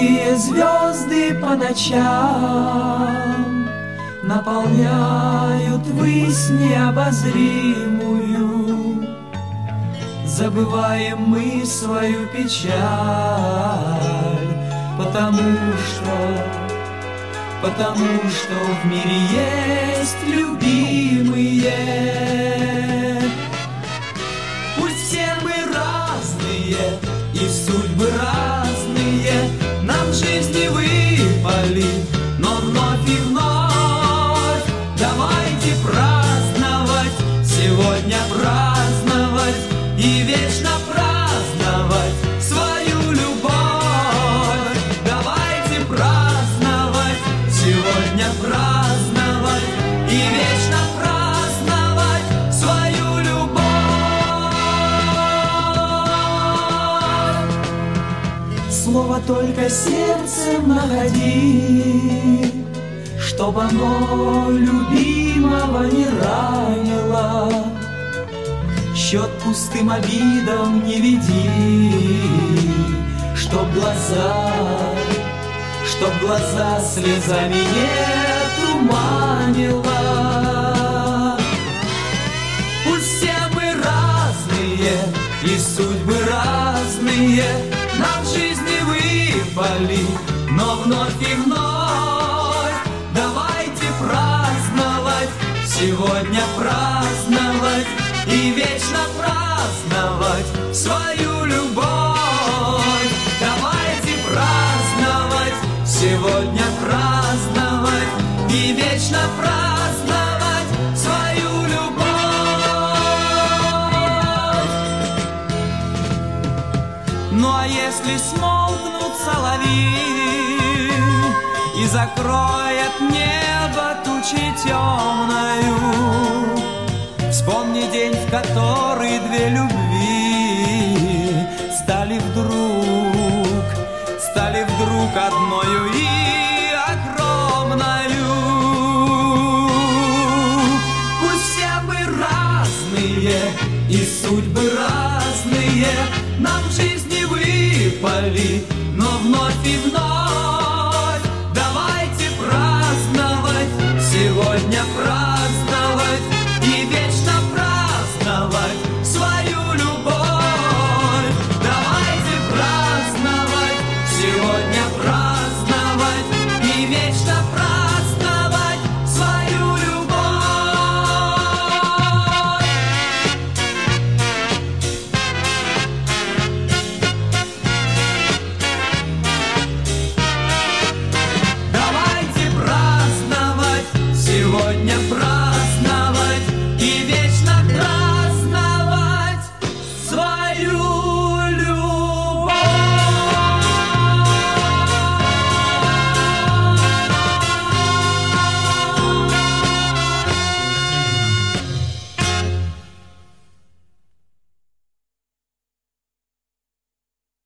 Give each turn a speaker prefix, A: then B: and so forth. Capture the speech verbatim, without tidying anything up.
A: Яркие звезды по ночам наполняют высь необозримую. Забываем мы свою печаль, потому что, потому что в мире есть любимые. Пусть все мы разные и судьбы разные, нам в жизни выпали, но вновь и вновь давайте праздновать, сегодня праздновать и вечно праздновать свою любовь. Давайте праздновать, сегодня праздновать и вечно праздновать свою любовь. Слово только сердцем находи, чтоб оно любимого не ранило. Счет пустым обидам не веди, чтоб глаза, чтоб глаза слезами не туманило. Пусть все мы разные и судьбы разные, нам в жизни выпали, но вновь и вновь давайте праздновать, сегодня праздновать и вечно праздновать свою любовь. Давайте праздновать, сегодня праздновать и вечно праздновать свою любовь. Ну а если смолкнут соловьи и закроет небо тучей темною, вспомни день, в который две любви